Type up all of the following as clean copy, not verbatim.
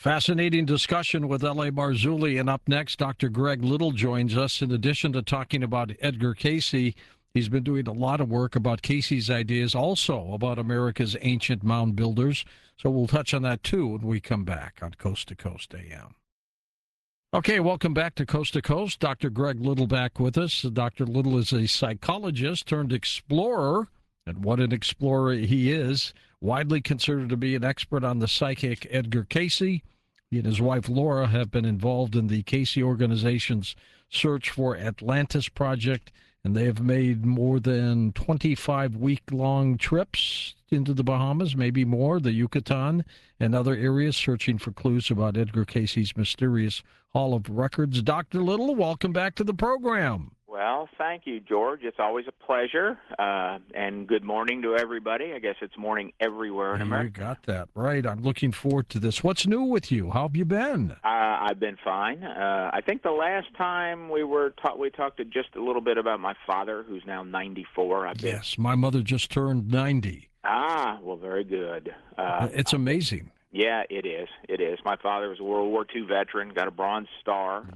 Fascinating discussion with L.A. Marzulli. And up next, Dr. Greg Little joins us. In addition to talking about Edgar Cayce, he's been doing a lot of work about Cayce's ideas, also about America's ancient mound builders. So we'll touch on that, too, when we come back on Coast to Coast AM. Okay, welcome back to Coast. Dr. Greg Little back with us. Dr. Little is a psychologist turned explorer, and what an explorer he is. Widely considered to be an expert on the psychic Edgar Cayce. He and his wife Laura have been involved in the Cayce organization's Search for Atlantis project, and they have made more than 25 week-long trips into the Bahamas, maybe more, the Yucatan, and other areas, searching for clues about Edgar Cayce's mysterious Hall of Records. Dr. Little, welcome back to the program. Well, thank you, George. It's always a pleasure, and good morning to everybody. I guess it's morning everywhere in America. You got that right. I'm looking forward to this. What's new with you? How have you been? I've been fine. I think the last time we talked just a little bit about my father, who's now 94. Yes, my mother just turned 90. Well, very good. It's amazing. Yeah, it is. It is. My father was a World War II veteran, got a Bronze Star,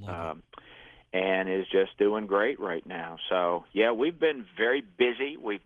and is just doing great right now. So, yeah, we've been very busy. We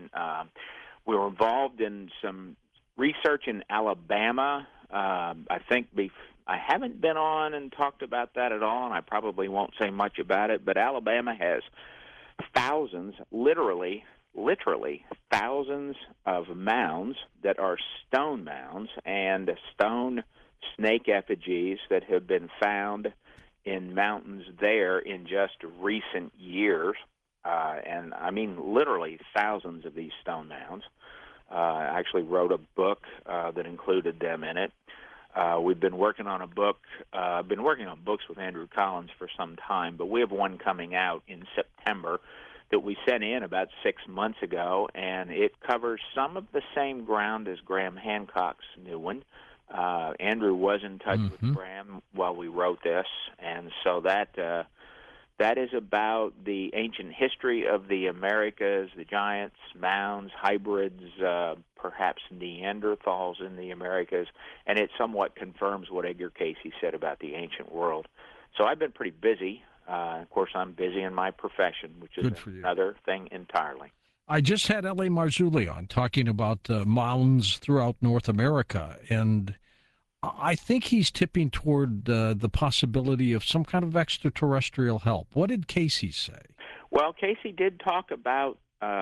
were involved in some research in Alabama. I haven't been on and talked about that at all, and I probably won't say much about it, but Alabama has thousands, literally thousands of mounds that are stone mounds and stone snake effigies that have been found in mountains there in just recent years. And I mean literally thousands of these stone mounds. I actually wrote a book that included them in it. We've been working on a book. I've been working on books with Andrew Collins for some time, but we have one coming out in September that we sent in about 6 months ago, and it covers some of the same ground as Graham Hancock's new one. Andrew was in touch with Graham while we wrote this, and so that is about the ancient history of the Americas, the giants, mounds, hybrids, perhaps Neanderthals in the Americas, and it somewhat confirms what Edgar Cayce said about the ancient world. So I've been pretty busy. Of course, I'm busy in my profession, which is another thing entirely. I just had L.A. Marzulli on talking about mounds throughout North America, and I think he's tipping toward the possibility of some kind of extraterrestrial help. What did Cayce say? Well, Cayce did talk about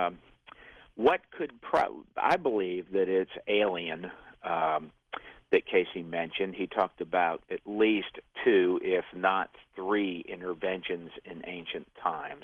what could I believe that it's alien that Cayce mentioned. He talked about at least 2, if not 3, interventions in ancient times.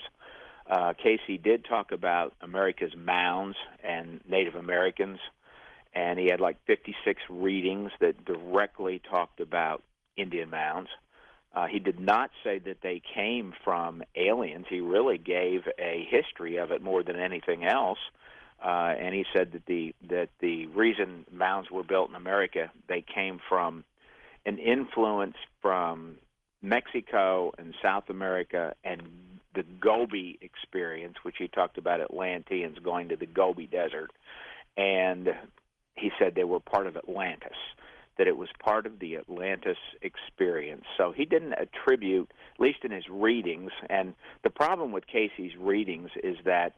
Cayce did talk about America's mounds and Native Americans, and he had like 56 readings that directly talked about Indian mounds. He did not say that they came from aliens. He really gave a history of it more than anything else. And he said that the reason mounds were built in America, they came from an influence from Mexico and South America and the Gobi experience, which he talked about Atlanteans going to the Gobi Desert. And he said they were part of Atlantis, that it was part of the Atlantis experience. So he didn't attribute, at least in his readings, and the problem with Cayce's readings is that,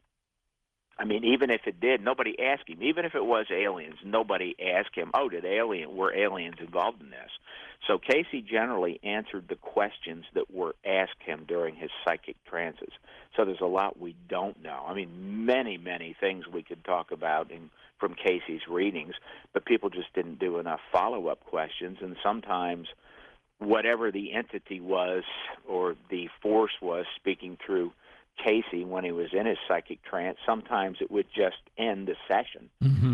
I mean, even if it did, nobody asked him. Even if it was aliens, nobody asked him, were aliens involved in this? So Cayce generally answered the questions that were asked him during his psychic trances. So there's a lot we don't know. I mean, many, many things we could talk about from Cayce's readings, but people just didn't do enough follow-up questions, and sometimes whatever the entity was or the force was speaking through Cayce when he was in his psychic trance, sometimes it would just end the session.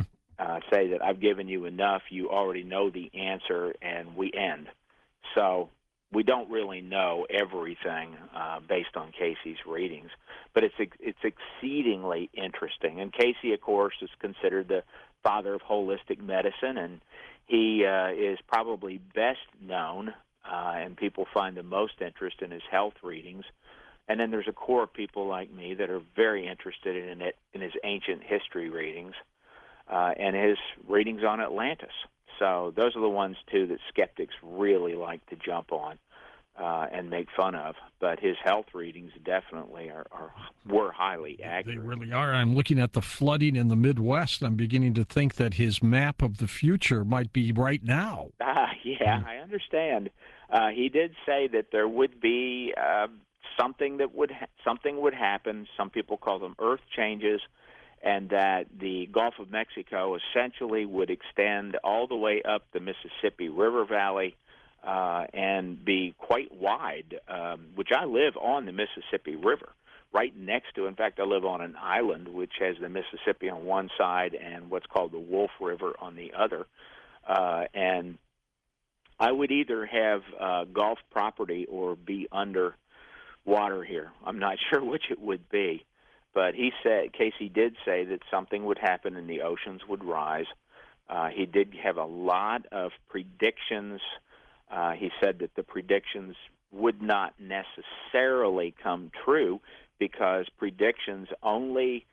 Say that I've given you enough, you already know the answer, and we end. So we don't really know everything based on Cayce's readings, but it's exceedingly interesting. And Cayce, of course, is considered the father of holistic medicine, and he is probably best known, and people find the most interest in his health readings. And then there's a core of people like me that are very interested in his ancient history readings and his readings on Atlantis. So those are the ones, too, that skeptics really like to jump on and make fun of. But his health readings definitely were highly accurate. They really are. I'm looking at the flooding in the Midwest. I'm beginning to think that his map of the future might be right now. Yeah, I understand. He did say that there would be something would happen. Some people call them earth changes, and that the Gulf of Mexico essentially would extend all the way up the Mississippi River Valley and be quite wide, which I live on the Mississippi River, right next to. In fact, I live on an island which has the Mississippi on one side and what's called the Wolf River on the other. And I would either have Gulf property or be under water here. I'm not sure which it would be. But Casey did say that something would happen and the oceans would rise. He did have a lot of predictions. He said that the predictions would not necessarily come true because predictions only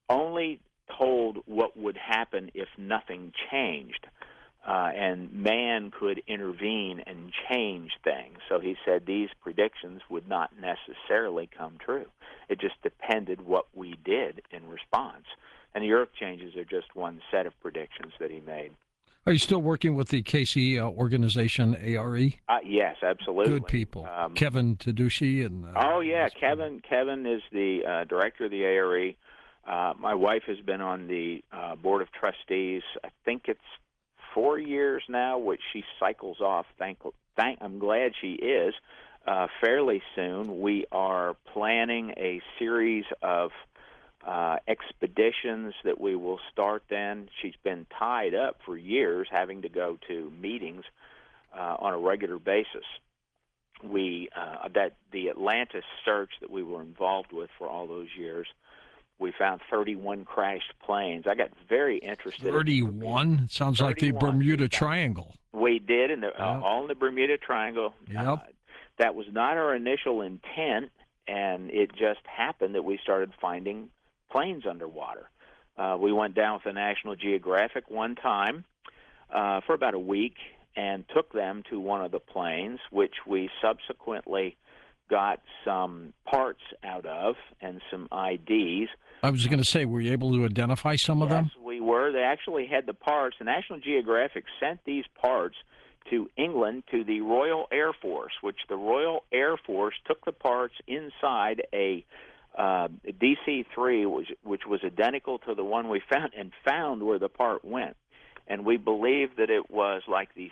told what would happen if nothing changed. And man could intervene and change things. So he said these predictions would not necessarily come true. It just depended what we did in response. And the earth changes are just one set of predictions that he made. Are you still working with the Casey organization, ARE? Yes, absolutely. Good people. Kevin Tadushi and. Oh yeah, Kevin. Kevin is the director of the ARE. My wife has been on the board of trustees. I think it's 4 years now, which she cycles off. I'm glad she is. Fairly soon, we are planning a series of expeditions that we will start then. She's been tied up for years having to go to meetings on a regular basis. The Atlantis search that we were involved with for all those years, we found 31 crashed planes. I got very interested. 31? Sounds 31. Like the Bermuda Triangle. We did, all in the Bermuda Triangle. Yep. That was not our initial intent, and it just happened that we started finding planes underwater. We went down with the National Geographic one time for about a week and took them to one of the planes, which we subsequently got some parts out of and some IDs. I was going to say, were you able to identify some of them? Yes, we were. They actually had the parts. The National Geographic sent these parts to England to the Royal Air Force, which the Royal Air Force took the parts inside a DC-3, which was identical to the one we found, and found where the part went. And we believe that it was like the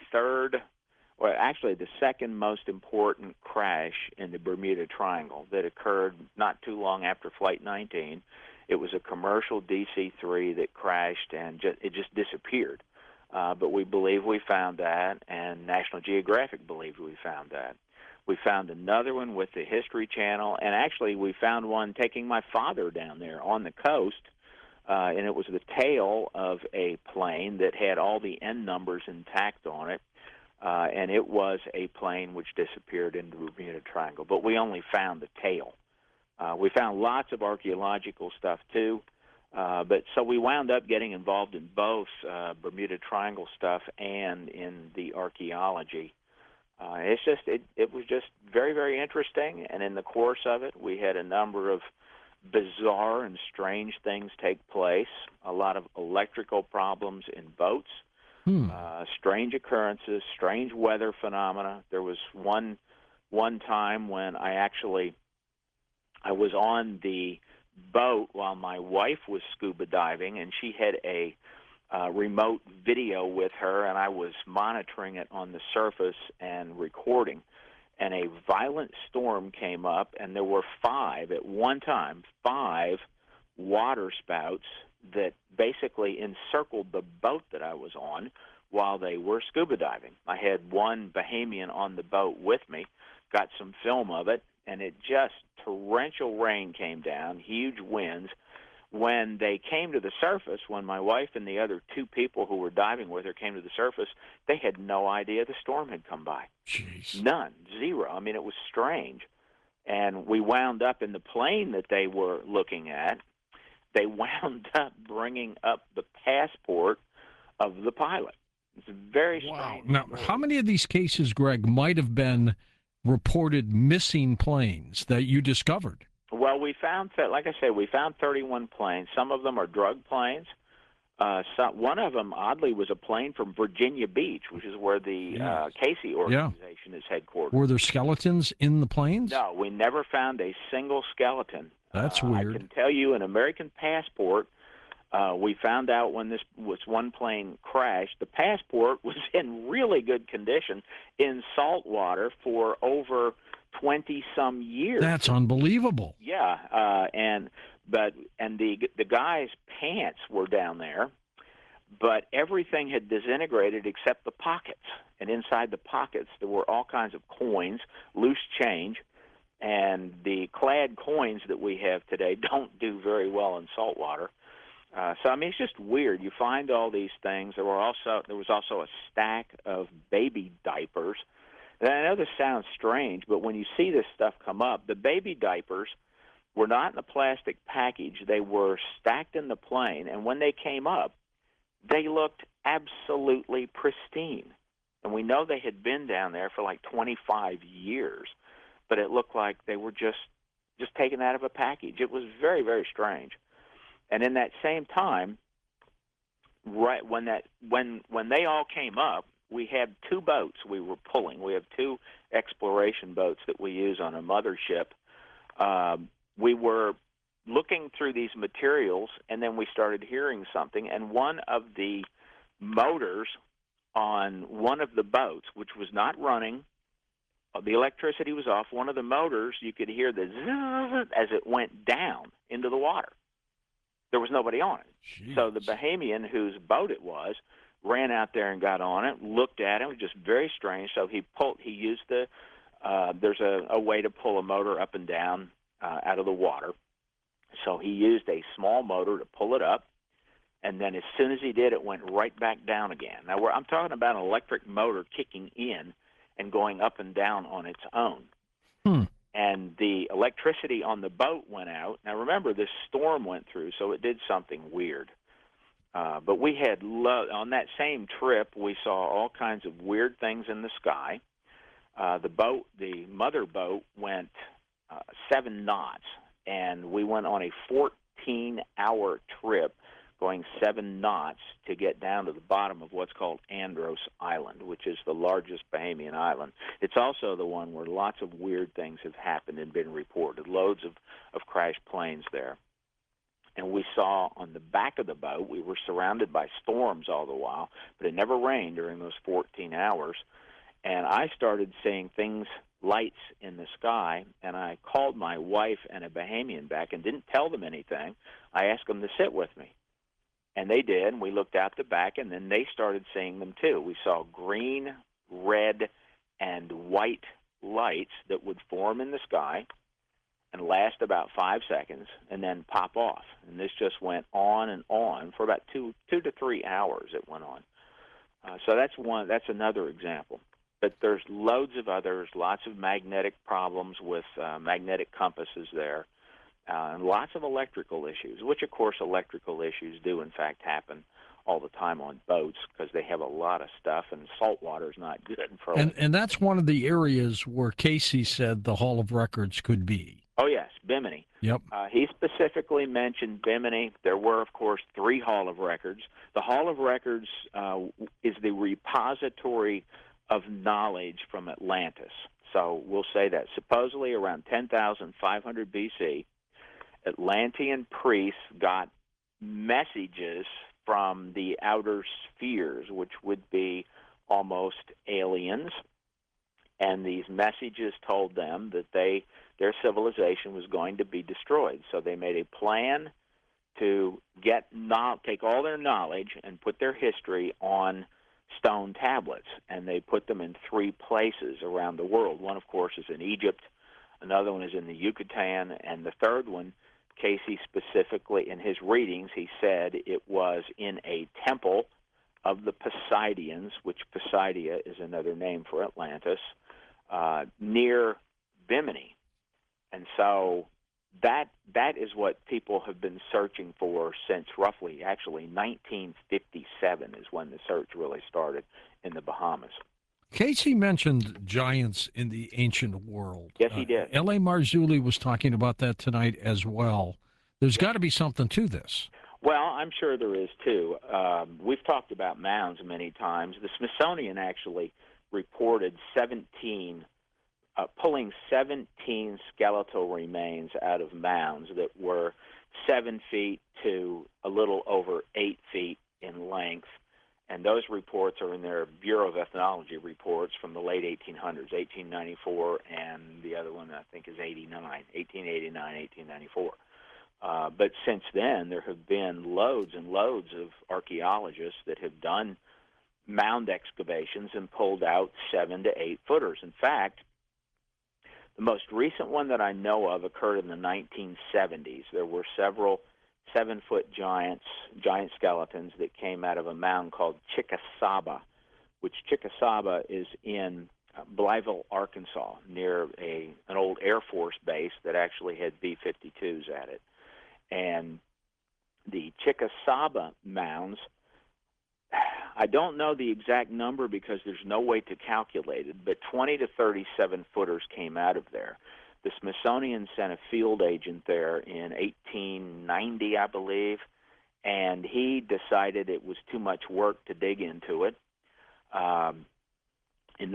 second most important crash in the Bermuda Triangle that occurred not too long after Flight 19. It was a commercial DC-3 that crashed, and it just disappeared. But we believe we found that, and National Geographic believed we found that. We found another one with the History Channel, and actually we found one taking my father down there on the coast, and it was the tail of a plane that had all the end numbers intact on it. And it was a plane which disappeared into the Bermuda Triangle, but we only found the tail. We found lots of archaeological stuff, too, but so we wound up getting involved in both Bermuda Triangle stuff and in the archaeology. It was just very, very interesting, and in the course of it, we had a number of bizarre and strange things take place, a lot of electrical problems in boats. Strange occurrences, strange weather phenomena. There was one time when I was on the boat while my wife was scuba diving, and she had a remote video with her, and I was monitoring it on the surface and recording. And a violent storm came up, and there were five water spouts that basically encircled the boat that I was on while they were scuba diving. I had one Bahamian on the boat with me, got some film of it, and torrential rain came down, huge winds. When they came to the surface, when my wife and the other two people who were diving with her came to the surface, they had no idea the storm had come by. Jeez. None, zero. I mean, it was strange. And we wound up in the plane that they were looking at. They wound up bringing up the passport of the pilot. It's a very Wow. strange Now, story. how many of these cases, Greg, might have been reported missing planes that you discovered? Well, we found, like I said, we found 31 planes. Some of them are drug planes. One of them, oddly, was a plane from Virginia Beach, which is where the Casey organization is headquartered. Were there skeletons in the planes? No, we never found a single skeleton. That's weird. I can tell you, an American passport. We found out when this one plane crashed, the passport was in really good condition in salt water for over 20-some years. That's unbelievable. Yeah, and the guy's pants were down there, but everything had disintegrated except the pockets. And inside the pockets, there were all kinds of coins, loose change, and the clad coins that we have today don't do very well in salt water. So I mean, it's just weird. You find all these things. There was also a stack of baby diapers. And I know this sounds strange, but when you see this stuff come up, the baby diapers were not in a plastic package. They were stacked in the plane, and when they came up, they looked absolutely pristine. And we know they had been down there for like 25 years, but it looked like they were just taken out of a package. It was very, very strange. And in that same time, right when they all came up, we had two boats we were pulling. We have two exploration boats that we use on a mothership. We were looking through these materials, and then we started hearing something, and one of the motors on one of the boats, which was not running, the electricity was off. One of the motors, you could hear the zzz as it went down into the water. There was nobody on it. Jeez. So the Bahamian, whose boat it was, ran out there and got on it, looked at it. It was just very strange. So he used there's a way to pull a motor up and down out of the water. So he used a small motor to pull it up, and then as soon as he did, it went right back down again. Now, I'm talking about an electric motor kicking in and going up and down on its own. And the electricity on the boat went out. Now, remember, this storm went through, so it did something weird. But we had on that same trip, we saw all kinds of weird things in the sky. The mother boat went 7 knots, and we went on a 14-hour trip going 7 knots to get down to the bottom of what's called Andros Island, which is the largest Bahamian island. It's also the one where lots of weird things have happened and been reported, loads of crashed planes there. And we saw on the back of the boat, we were surrounded by storms all the while, but it never rained during those 14 hours. And I started seeing lights in the sky, and I called my wife and a Bahamian back and didn't tell them anything. I asked them to sit with me. And they did, and we looked out the back, and then they started seeing them too. We saw green, red, and white lights that would form in the sky and last about 5 seconds and then pop off. And this just went on and on for about 2 to 3 hours it went on. So that's another example. But there's loads of others, lots of magnetic problems with magnetic compasses there. And lots of electrical issues, which, of course, electrical issues do, in fact, happen all the time on boats because they have a lot of stuff, and salt water is not good for and that's one of the areas where Casey said the Hall of Records could be. Oh, yes, Bimini. Yep. He specifically mentioned Bimini. There were, of course, 3 Hall of Records. The Hall of Records is the repository of knowledge from Atlantis. So we'll say that supposedly around 10,500 B.C., Atlantean priests got messages from the outer spheres, which would be almost aliens, and these messages told them that their civilization was going to be destroyed. So they made a plan to take all their knowledge and put their history on stone tablets, and they put them in 3 places around the world. One, of course, is in Egypt. Another one is in the Yucatan, and the third one, Casey specifically, in his readings, he said it was in a temple of the Poseidians, which Poseidia is another name for Atlantis, near Bimini. And so that is what people have been searching for since roughly, actually, 1957 is when the search really started in the Bahamas. Casey mentioned giants in the ancient world. Yes, he did. L.A. Marzulli was talking about that tonight as well. There's got to be something to this. Well, I'm sure there is, too. We've talked about mounds many times. The Smithsonian actually reported pulling 17 skeletal remains out of mounds that were 7 feet to a little over 8 feet in length. And those reports are in their Bureau of Ethnology reports from the late 1800s, 1894, and the other one I think is 1889, 1894. But since then, there have been loads and loads of archaeologists that have done mound excavations and pulled out 7 to 8 footers. In fact, the most recent one that I know of occurred in the 1970s. There were several 7-foot giant skeletons that came out of a mound called Chickasaba, which Chickasaba is in Blytheville, Arkansas, near an old Air Force base that actually had B-52s at it. And the Chickasaba mounds, I don't know the exact number because there's no way to calculate it, but 20 to 37 footers came out of there. The Smithsonian sent a field agent there in 1890, I believe, and he decided it was too much work to dig into it. In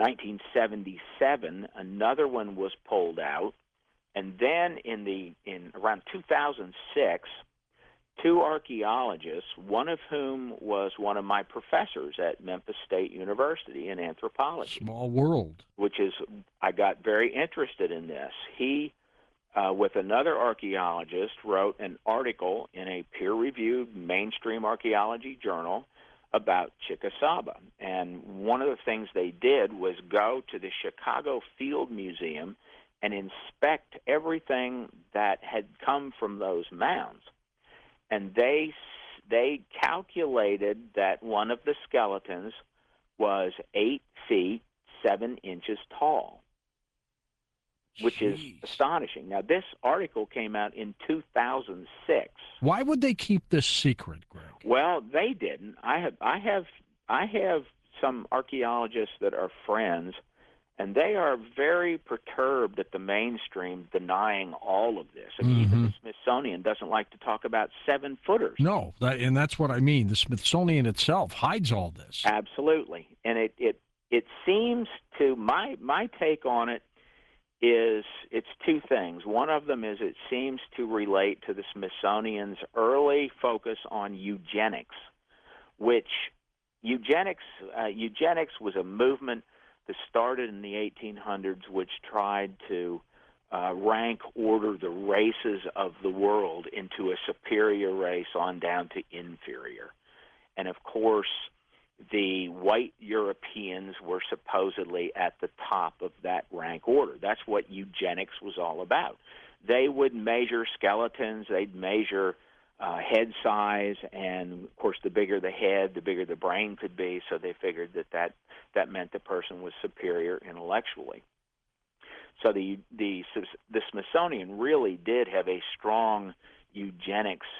1977, another one was pulled out, and then in around 2006, 2 archaeologists, one of whom was one of my professors at Memphis State University in anthropology. Small world. Which is, I got very interested in this. He, with another archaeologist, wrote an article in a peer-reviewed mainstream archaeology journal about Chickasaba. And one of the things they did was go to the Chicago Field Museum and inspect everything that had come from those mounds. And they calculated that one of the skeletons was 8 feet 7 inches tall, which is astonishing. Now, this article came out in 2006. Why would they keep this secret, Greg? Well, they didn't. I have some archaeologists that are friends, and they are very perturbed at the mainstream denying all of this. I mean, even the Smithsonian doesn't like to talk about 7-footers. No, and that's what I mean. The Smithsonian itself hides all this. Absolutely. And it seems to, my take on it is it's 2 things. One of them is it seems to relate to the Smithsonian's early focus on eugenics, which eugenics was a movement that started in the 1800s, which tried to rank order the races of the world into a superior race on down to inferior. And of course, the white Europeans were supposedly at the top of that rank order. That's what eugenics was all about. They would measure skeletons, they'd measure head size, and of course the bigger the head, the bigger the brain could be, so they figured that meant the person was superior intellectually. So the Smithsonian really did have a strong eugenics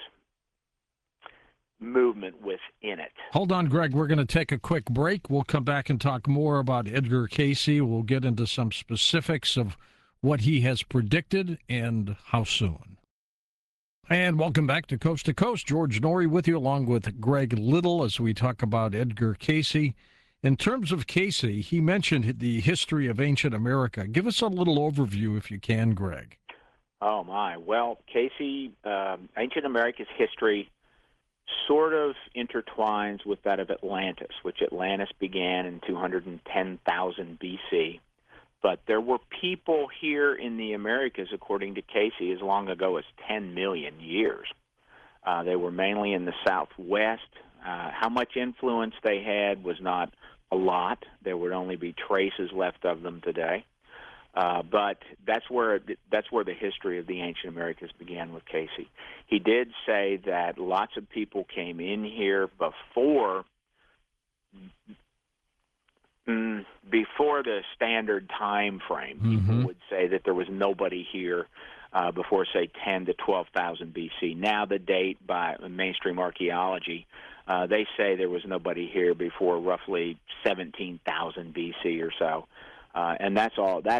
movement within it. Hold on, Greg. We're going to take a quick break. We'll come back and talk more about Edgar Cayce. We'll get into some specifics of what he has predicted and how soon. And welcome back to Coast. George Noory with you, along with Greg Little, as we talk about Edgar Cayce. In terms of Cayce, he mentioned the history of ancient America. Give us a little overview, if you can, Greg. Oh, my. Well, Cayce, ancient America's history sort of intertwines with that of Atlantis, which Atlantis began in 210,000 B.C., but there were people here in the Americas, according to Cayce, as long ago as 10 million years. They were mainly in the Southwest. How much influence they had was not a lot. There would only be traces left of them today. But that's where the history of the ancient Americas began with Cayce. He did say that lots of people came in here before the standard time frame. People would say that there was nobody here before, say, 10 to 12,000 BC. Now the date by mainstream archaeology, they say there was nobody here before roughly 17,000 BC or so. And that's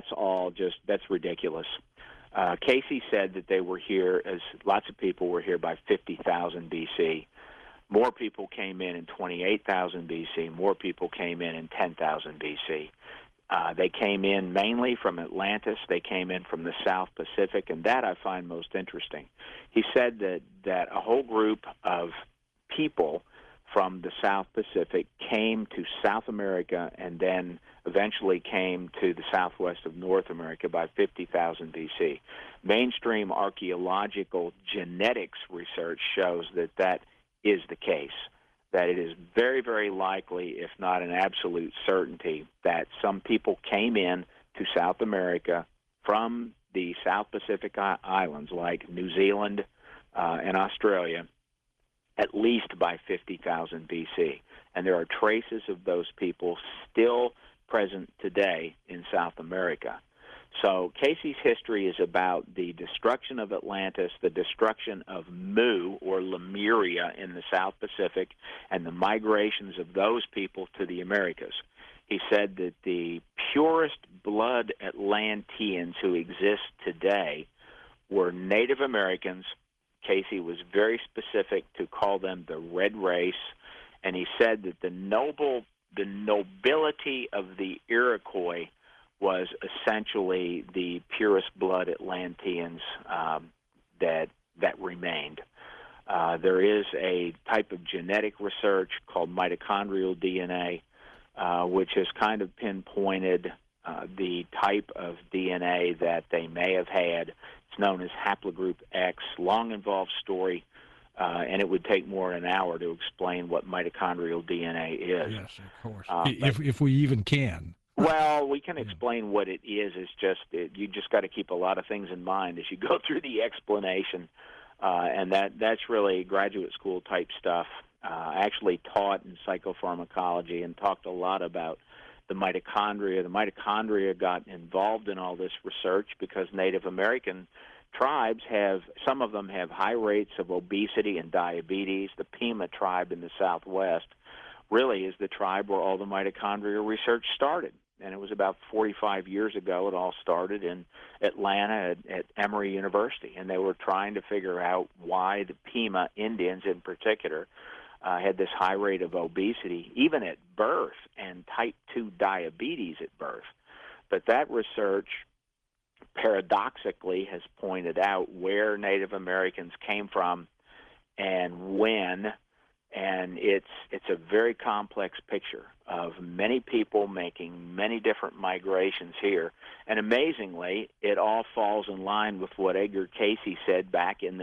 ridiculous. Casey said that they were here, as lots of people were here, by 50,000 BC. More people came in 28,000 BC. More people came in 10,000 BC. They came in mainly from Atlantis. They came in from the South Pacific, and that I find most interesting. He said that a whole group of people from the South Pacific came to South America and then eventually came to the southwest of North America by 50,000 BC. Mainstream archaeological genetics research shows that that is the case, that it is very, very likely, if not an absolute certainty, that some people came in to South America from the South Pacific islands like New Zealand and Australia at least by 50,000 BC. And there are traces of those people still present today in South America. So Casey's history is about the destruction of Atlantis, the destruction of Mu, or Lemuria, in the South Pacific, and the migrations of those people to the Americas. He said that the purest blood Atlanteans who exist today were Native Americans. Casey was very specific to call them the red race, and he said that the nobility of the Iroquois was essentially the purest blood Atlanteans that remained. There is a type of genetic research called mitochondrial DNA, which has kind of pinpointed the type of DNA that they may have had. It's known as haplogroup X, long involved story, and it would take more than an hour to explain what mitochondrial DNA is. Yes, of course. If we even can. Well, we can explain what it is. It's just you just got to keep a lot of things in mind as you go through the explanation, and that's really graduate school type stuff. I actually taught in psychopharmacology and talked a lot about the mitochondria. The mitochondria got involved in all this research because Native American tribes some of them have high rates of obesity and diabetes. The Pima tribe in the Southwest really is the tribe where all the mitochondria research started. And it was about 45 years ago. It all started in Atlanta at Emory University. And they were trying to figure out why the Pima Indians in particular had this high rate of obesity, even at birth, and type 2 diabetes at birth. But that research, paradoxically, has pointed out where Native Americans came from and when, and it's a very complex picture of many people making many different migrations here. And amazingly, it all falls in line with what Edgar Casey said back in the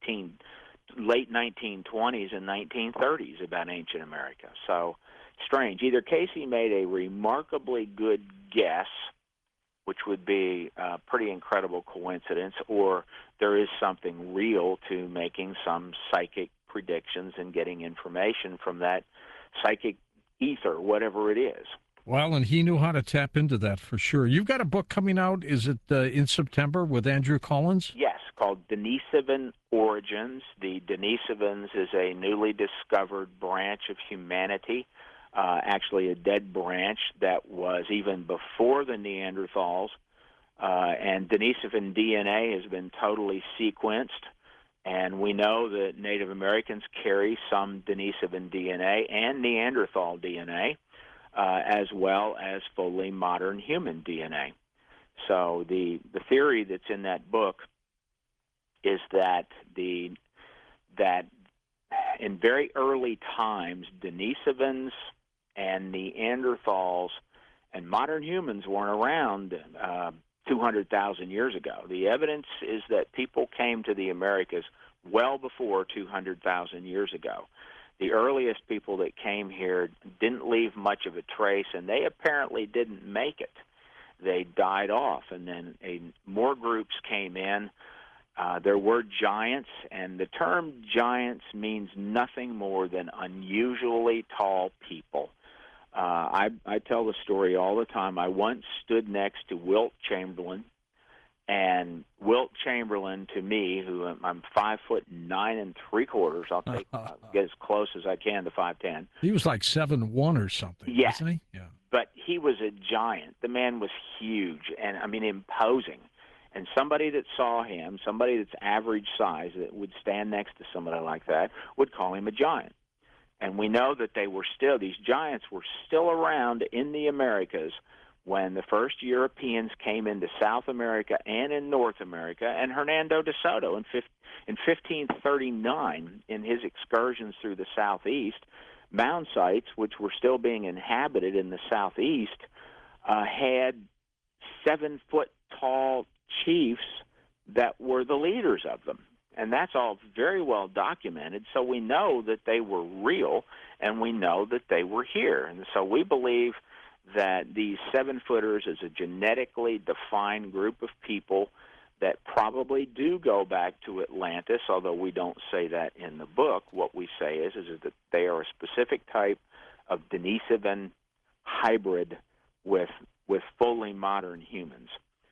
late 1920s and 1930s about ancient America. So strange. Either Casey made a remarkably good guess, which would be a pretty incredible coincidence, or there is something real to making some psychic predictions and getting information from that psychic ether, whatever it is. Well, and he knew how to tap into that for sure. You've got a book coming out, is it in September, with Andrew Collins? Yes, called Denisovan Origins. The Denisovans is a newly discovered branch of humanity, actually a dead branch that was even before the Neanderthals, and Denisovan DNA has been totally sequenced, and we know that Native Americans carry some Denisovan DNA and Neanderthal DNA, as well as fully modern human DNA. So the theory that's in that book is that that in very early times, Denisovans and Neanderthals and modern humans weren't around 200,000 years ago. The evidence is that people came to the Americas well before 200,000 years ago. The earliest people that came here didn't leave much of a trace, and they apparently didn't make it. They died off, and then more groups came in. There were giants, and the term giants means nothing more than unusually tall people. I tell the story all the time. I once stood next to Wilt Chamberlain, And Wilt Chamberlain, to me, who I'm 5'9 3/4", I'll get as close as I can to 5'10". He was like 7'1" or something, Yes, wasn't he? Yeah. but he was a giant. The man was huge and, I mean, imposing. And somebody that saw him, somebody that's average size that would stand next to somebody like that, would call him a giant. And we know that these giants were still around in the Americas when the first Europeans came into South America and in North America. And Hernando de Soto in 1539, in his excursions through the southeast, mound sites, which were still being inhabited in the southeast, had 7-foot-tall chiefs that were the leaders of them. And that's all very well documented, so we know that they were real, and we know that they were here. And so we believe that these 7-footers is a genetically defined group of people that probably do go back to Atlantis, although we don't say that in the book. What we say is that they are a specific type of Denisovan hybrid with fully modern humans.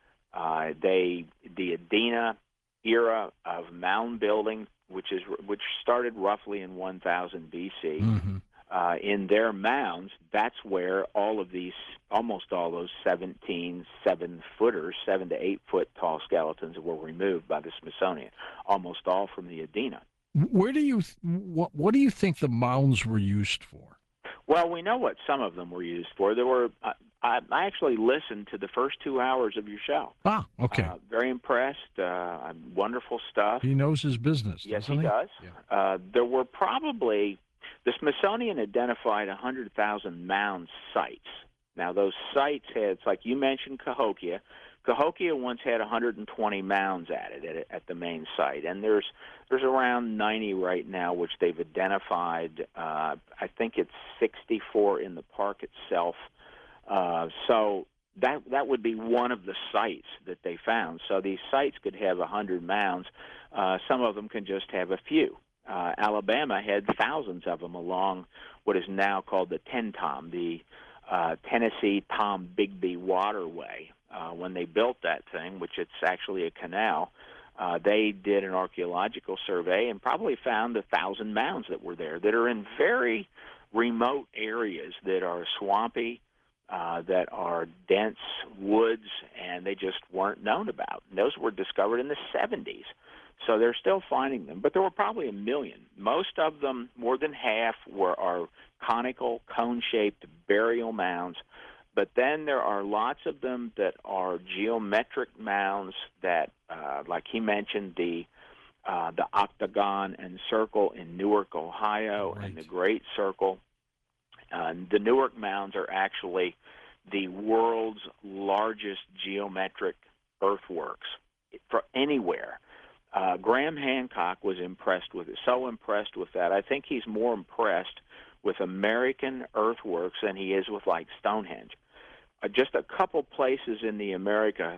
The Adena era of mound building, which started roughly in 1000 BC. Mm-hmm. In their mounds, that's where almost all those 17 7-footers, 7 to 8 foot tall skeletons were removed by the Smithsonian, almost all from the Adena. What do you think the mounds were used for? Well, we know what some of them were used for. There were. I actually listened to the first 2 hours of your show. Ah, okay. Very impressed. Wonderful stuff. He knows his business. Yes, doesn't he does. Yeah. There were probably the Smithsonian identified 100,000 mound sites. Now, those sites had, it's like you mentioned, Cahokia. Cahokia once had 120 mounds added at the main site, and there's around 90 right now, which they've identified. I think it's 64 in the park itself. So that would be one of the sites that they found. So these sites could have 100 mounds. Some of them can just have a few. Alabama had thousands of them along what is now called the Tenn-Tom, the Tennessee Tom Bigby Waterway. When they built that thing, which it's actually a canal, they did an archaeological survey and probably found 1,000 mounds that were there that are in very remote areas that are swampy, that are dense woods, and they just weren't known about. And those were discovered in the 70s. So they're still finding them, but there were probably 1 million. Most of them, more than half, are conical, cone-shaped burial mounds. But then there are lots of them that are geometric mounds that, like he mentioned, the Octagon and Circle in Newark, Ohio, right, and the Great Circle. The Newark mounds are actually the world's largest geometric earthworks for anywhere. Graham Hancock was so impressed with that. I think he's more impressed with American earthworks than he is with, like, Stonehenge. Just a couple places in America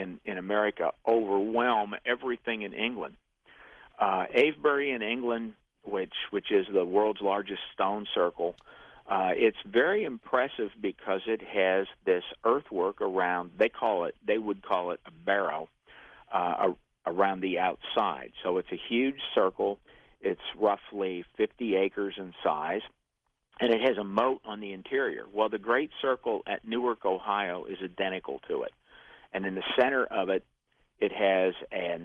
overwhelm everything in England. Avebury in England, which is the world's largest stone circle, it's very impressive because it has this earthwork around. They would call it a barrow around the outside. So it's a huge circle. It's roughly 50 acres in size, and it has a moat on the interior. Well, the Great Circle at Newark, Ohio, is identical to it. And in the center of it, it has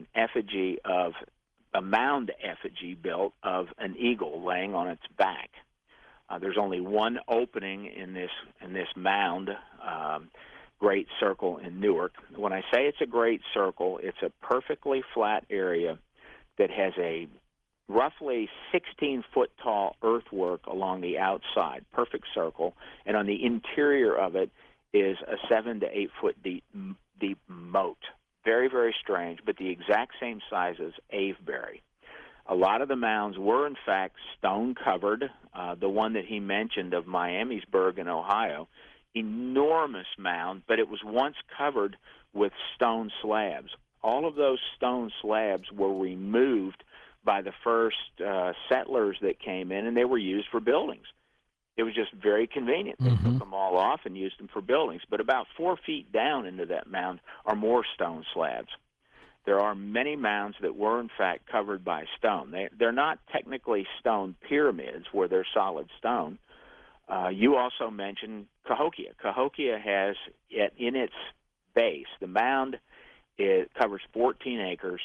a mound effigy built of an eagle laying on its back. There's only one opening in this mound, Great Circle in Newark. When I say it's a great circle, it's a perfectly flat area that has a roughly 16-foot tall earthwork along the outside, perfect circle, and on the interior of it is a 7 to 8 foot deep moat. Very, very strange, but the exact same size as Avebury. A lot of the mounds were, in fact, stone-covered. The one that he mentioned of Miamisburg in Ohio, enormous mound, but it was once covered with stone slabs. All of those stone slabs were removed by the first settlers that came in, and they were used for buildings. It was just very convenient. They took them all off and used them for buildings. But about 4 feet down into that mound are more stone slabs. There are many mounds that were, in fact, covered by stone. They're not technically stone pyramids where they're solid stone. You also mentioned Cahokia. Cahokia has, in its base, the mound, it covers 14 acres.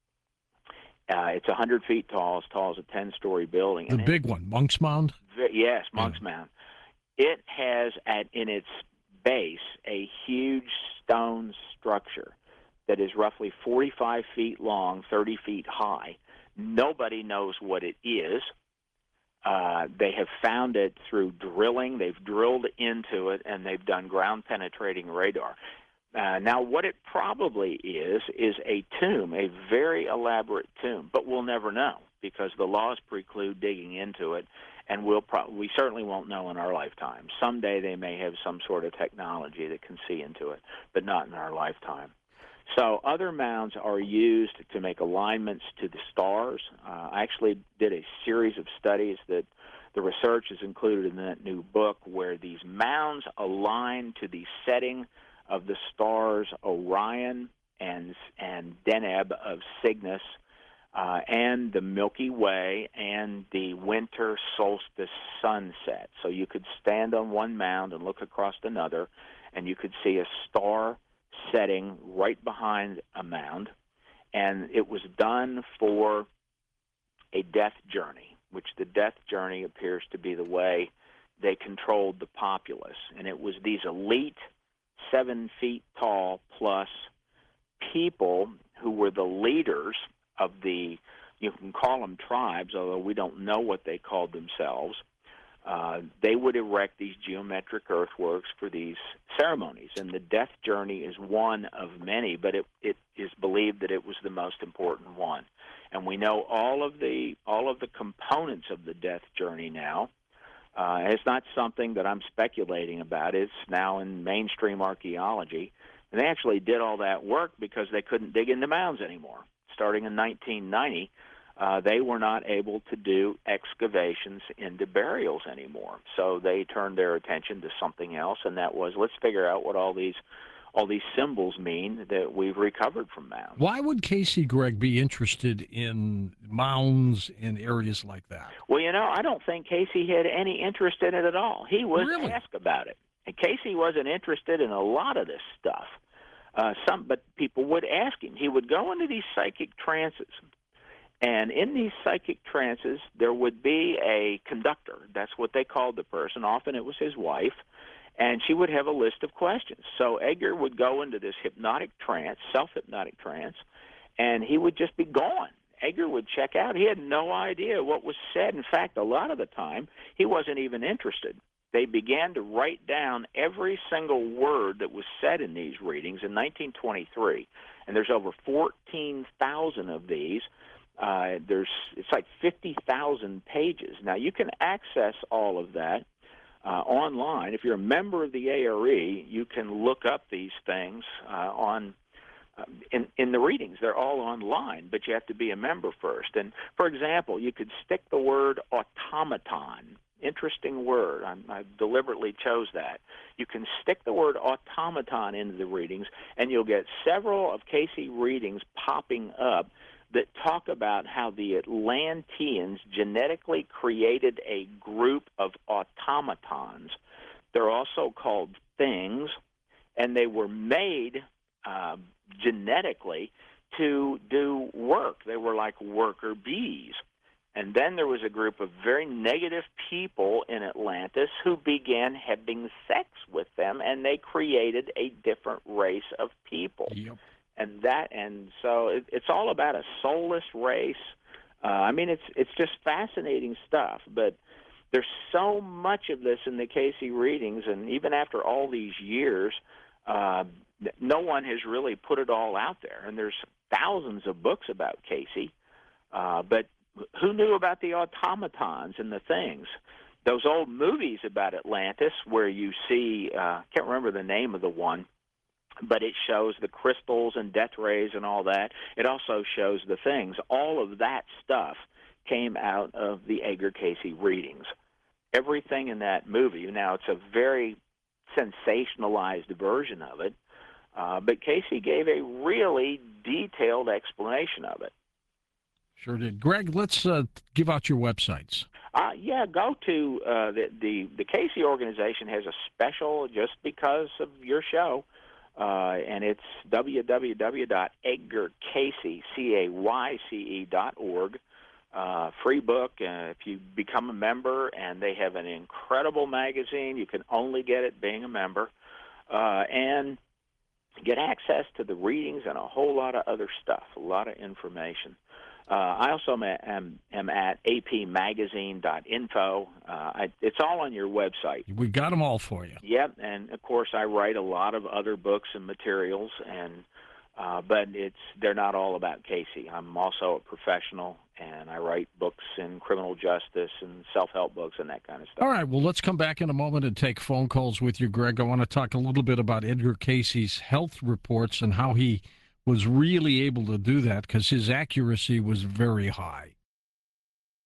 It's 100 feet tall, as tall as a 10-story building. The big one, Monk's Mound? Yes, Monk's Mound. It has, in its base, a huge stone structure that is roughly 45 feet long, 30 feet high. Nobody knows what it is. They have found it through drilling. They've drilled into it, and they've done ground-penetrating radar. Now, what it probably is a tomb, a very elaborate tomb, but we'll never know because the laws preclude digging into it, and we certainly won't know in our lifetime. Someday they may have some sort of technology that can see into it, but not in our lifetime. So other mounds are used to make alignments to the stars. I actually did a series of studies that the research is included in that new book where these mounds align to the setting of the stars Orion and Deneb of Cygnus and the Milky Way and the winter solstice sunset. So you could stand on one mound and look across another, and you could see a star setting right behind a mound, and it was done for a death journey, which the death journey appears to be the way they controlled the populace. And it was these elite 7 feet tall plus people who were the leaders of the, you can call them tribes, although we don't know what they called themselves. They would erect these geometric earthworks for these ceremonies, and the death journey is one of many, but it is believed that it was the most important one. And we know all of the components of the death journey now. It's not something that I'm speculating about. It's now in mainstream archaeology, and they actually did all that work because they couldn't dig into mounds anymore. Starting in 1990. They were not able to do excavations into burials anymore. So they turned their attention to something else, and that was, let's figure out what all these symbols mean that we've recovered from mounds. Why would Casey Gregg be interested in mounds in areas like that? Well, I don't think Casey had any interest in it at all. He was Really? asked about it. And Casey wasn't interested in a lot of this stuff. But people would ask him. He would go into these psychic trances. And in these psychic trances, there would be a conductor. That's what they called the person. Often it was his wife. And she would have a list of questions. So Edgar would go into this hypnotic trance, self-hypnotic trance, and he would just be gone. Edgar would check out. He had no idea what was said. In fact, a lot of the time, he wasn't even interested. They began to write down every single word that was said in these readings in 1923. And there's over 14,000 of these. It's like 50,000 pages. Now, you can access all of that online. If you're a member of the ARE, you can look up these things in the readings. They're all online, but you have to be a member first. And, for example, you could stick the word automaton. Interesting word. I deliberately chose that. You can stick the word automaton into the readings, and you'll get several of Casey readings popping up that talk about how the Atlanteans genetically created a group of automatons. They're also called things, and they were made genetically to do work. They were like worker bees. And then there was a group of very negative people in Atlantis who began having sex with them, and they created a different race of people. Yep. And so it's all about a soulless race. It's just fascinating stuff. But there's so much of this in the Casey readings, and even after all these years, no one has really put it all out there. And there's thousands of books about Casey, but who knew about the automatons and the things? Those old movies about Atlantis where you see, can't remember the name of the one, but it shows the crystals and death rays and all that. It also shows the things. All of that stuff came out of the Edgar Casey readings. everything in that movie. Now, it's a very sensationalized version of it, but Casey gave a really detailed explanation of it. Sure did. Greg, let's give out your websites. Yeah, go to the Casey organization has a special just because of your show, and it's www.edgarcayce.org. Free book if you become a member, and they have an incredible magazine. You can only get it being a member, and get access to the readings and a whole lot of other stuff, a lot of information. I also am at apmagazine.info. It's all on your website. We got them all for you. Yep, and of course I write a lot of other books and materials, and but they're not all about Casey. I'm also a professional, and I write books in criminal justice and self-help books and that kind of stuff. All right, well, let's come back in a moment and take phone calls with you, Greg. I want to talk a little bit about Edgar Cayce's health reports and how he was really able to do that, because his accuracy was very high.